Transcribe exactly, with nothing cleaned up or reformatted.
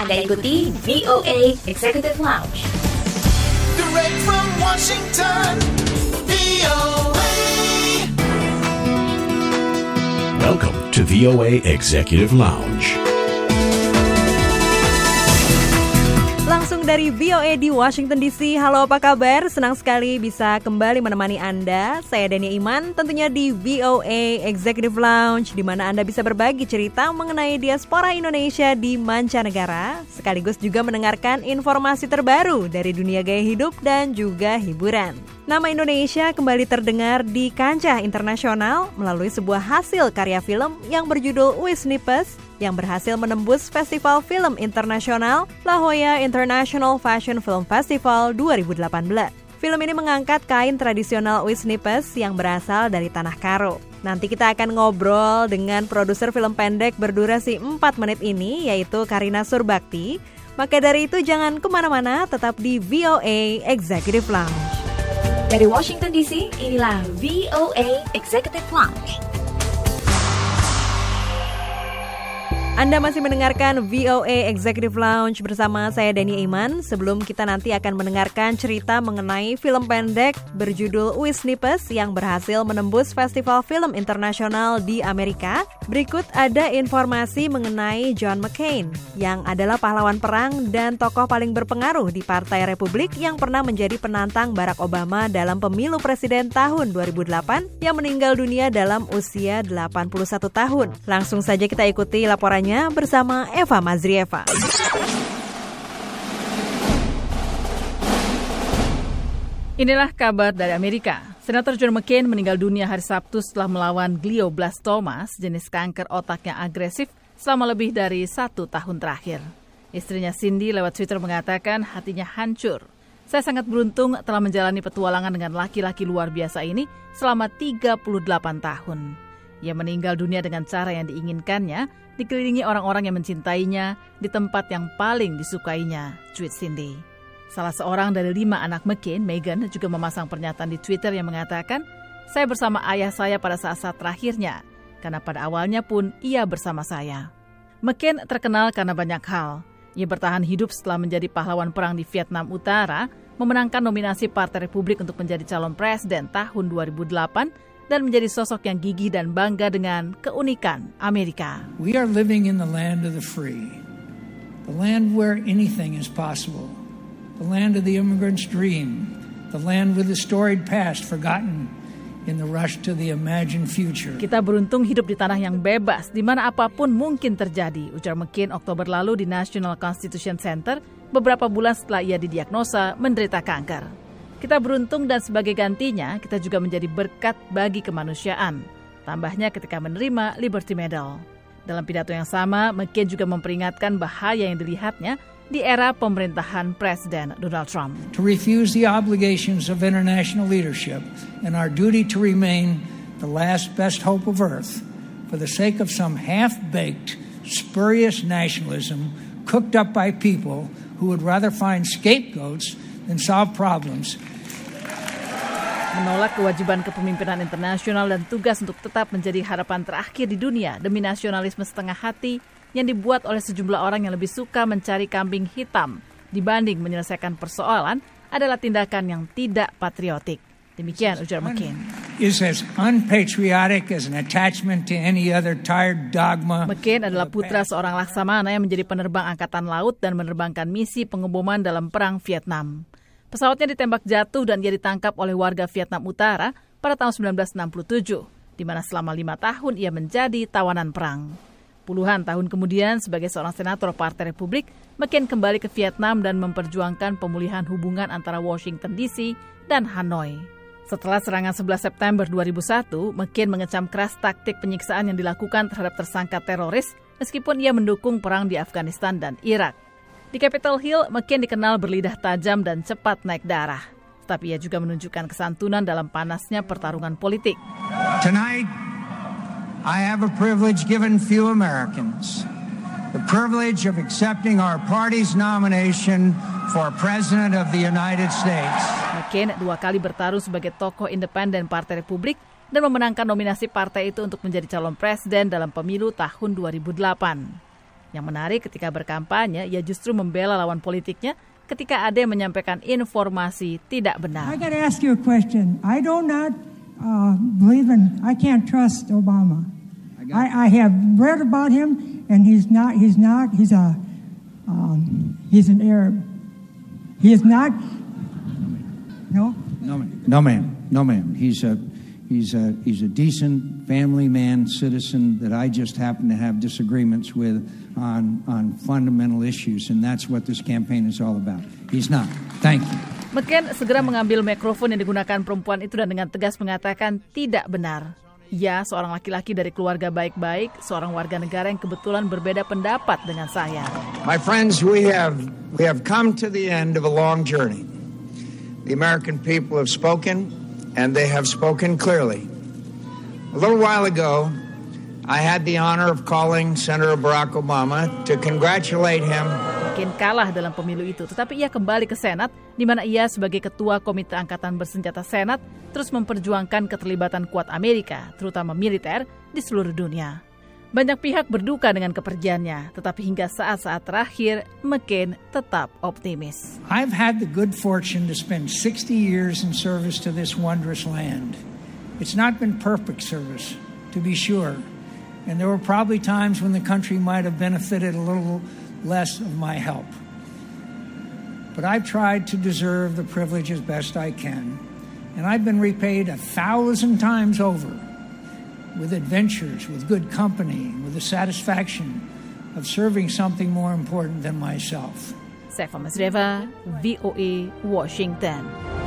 Anda ikuti V O A Executive Lounge. Direct from Washington, V O A. Welcome to V O A Executive Lounge. Langsung dari V O A di Washington D C. Halo, apa kabar? Senang sekali bisa kembali menemani Anda. Saya Dania Iman, tentunya di V O A Executive Lounge, di mana Anda bisa berbagi cerita mengenai diaspora Indonesia di mancanegara, sekaligus juga mendengarkan informasi terbaru dari dunia gaya hidup dan juga hiburan. Nama Indonesia kembali terdengar di kancah internasional melalui sebuah hasil karya film yang berjudul Wisnipes yang berhasil menembus Festival Film Internasional La Jolla International Fashion Film Festival dua ribu delapan belas. Film ini mengangkat kain tradisional Wisnipes yang berasal dari Tanah Karo. Nanti kita akan ngobrol dengan produser film pendek berdurasi empat menit ini, yaitu Karina Surbakti. Maka dari itu jangan kemana-mana, tetap di V O A Executive Lounge. Dari Washington D C, inilah V O A Executive Lounge. Anda masih mendengarkan V O A Executive Lounge bersama saya Dania Iman. Sebelum kita nanti akan mendengarkan cerita mengenai film pendek berjudul Wisnipes yang berhasil menembus Festival Film Internasional di Amerika, berikut ada informasi mengenai John McCain yang adalah pahlawan perang dan tokoh paling berpengaruh di Partai Republik yang pernah menjadi penantang Barack Obama dalam pemilu presiden tahun dua ribu delapan yang meninggal dunia dalam usia delapan puluh satu tahun. Langsung saja kita ikuti laporannya bersama Eva Mazrieva. Inilah kabar dari Amerika. Senator John McCain meninggal dunia hari Sabtu setelah melawan glioblastomas, jenis kanker otak yang agresif, selama lebih dari satu tahun terakhir. Istrinya Cindy lewat Twitter mengatakan hatinya hancur. Saya sangat beruntung telah menjalani petualangan dengan laki-laki luar biasa ini selama tiga puluh delapan tahun. Ia meninggal dunia dengan cara yang diinginkannya, dikelilingi orang-orang yang mencintainya, di tempat yang paling disukainya, tweet Cindy. Salah seorang dari lima anak McCain, Meghan, juga memasang pernyataan di Twitter yang mengatakan, saya bersama ayah saya pada saat-saat terakhirnya, karena pada awalnya pun ia bersama saya. McCain terkenal karena banyak hal. Ia bertahan hidup setelah menjadi pahlawan perang di Vietnam Utara, memenangkan nominasi Partai Republik untuk menjadi calon presiden tahun dua ribu delapan, dan menjadi sosok yang gigih dan bangga dengan keunikan Amerika. We are living in the land of the free, the land where anything is possible, the land of the immigrant's dream, the land with the storied past forgotten in the rush to the imagined future. Kita beruntung hidup di tanah yang bebas, di mana apapun mungkin terjadi, ujar McCain Oktober lalu di National Constitution Center beberapa bulan setelah ia didiagnosa menderita kanker. Kita beruntung dan sebagai gantinya, kita juga menjadi berkat bagi kemanusiaan. Tambahnya ketika menerima Liberty Medal. Dalam pidato yang sama, McCain juga memperingatkan bahaya yang dilihatnya di era pemerintahan Presiden Donald Trump. To refuse the obligations of international leadership and our duty to remain the last best hope of earth for the sake of some half-baked, spurious nationalism cooked up by people who would rather find scapegoats than solve problems. Menolak kewajiban kepemimpinan internasional dan tugas untuk tetap menjadi harapan terakhir di dunia demi nasionalisme setengah hati yang dibuat oleh sejumlah orang yang lebih suka mencari kambing hitam dibanding menyelesaikan persoalan adalah tindakan yang tidak patriotik. Demikian ujar McCain. Is as unpatriotic as an attachment to any other tired dogma. McCain adalah putra seorang laksamana yang menjadi penerbang angkatan laut dan menerbangkan misi pengeboman dalam perang Vietnam. Pesawatnya ditembak jatuh dan ia ditangkap oleh warga Vietnam Utara pada tahun sembilan belas enam puluh tujuh, di mana selama lima tahun ia menjadi tawanan perang. Puluhan tahun kemudian, sebagai seorang senator Partai Republik, McCain kembali ke Vietnam dan memperjuangkan pemulihan hubungan antara Washington D C dan Hanoi. Setelah serangan sebelas September dua ribu satu, McCain mengecam keras taktik penyiksaan yang dilakukan terhadap tersangka teroris meskipun ia mendukung perang di Afghanistan dan Irak. Di Capitol Hill, McCain dikenal berlidah tajam dan cepat naik darah. Tapi ia juga menunjukkan kesantunan dalam panasnya pertarungan politik. Tonight, I have a privilege given few Americans. The privilege of accepting our party's nomination for President of the United States. McCain dua kali bertarung sebagai tokoh independen Partai Republik dan memenangkan nominasi partai itu untuk menjadi calon presiden dalam pemilu tahun dua ribu delapan. Yang menarik ketika berkampanye, ia justru membela lawan politiknya ketika ada yang menyampaikan informasi tidak benar. I got to ask you a question. I do not uh, believe in, I can't trust Obama. I, I have read about him, and he's not, he's not, he's a, um, he's an Arab. He is not, no? No, ma'am. No, ma'am. No, ma'am. He's a, he's a, he's a decent family man, citizen that I just happen to have disagreements with on, on fundamental issues, and that's what this campaign is all about. He's not. Thank you. McCain segera mengambil mikrofon yang digunakan perempuan itu dan dengan tegas mengatakan tidak benar. Ia seorang laki-laki dari keluarga baik-baik, seorang warga negara yang kebetulan berbeda pendapat dengan saya. My friends, we have we have come to the end of a long journey. The American people have spoken, and they have spoken clearly. A little while ago, I had the honor of calling Senator Barack Obama to congratulate him. McCain kalah dalam pemilu itu, tetapi ia kembali ke Senat, di mana ia sebagai Ketua Komite Angkatan Bersenjata Senat terus memperjuangkan keterlibatan kuat Amerika, terutama militer, di seluruh dunia. Banyak pihak berduka dengan kepergiannya, tetapi hingga saat-saat terakhir, McCain tetap optimis. I've had the good fortune to spend sixty years in service to this wondrous land. It's not been perfect service, to be sure. And there were probably times when the country might have benefited a little less of my help. But I've tried to deserve the privilege as best I can. And I've been repaid a thousand times over with adventures, with good company, with the satisfaction of serving something more important than myself. Saya Fahmi Masreva, V O A, Washington.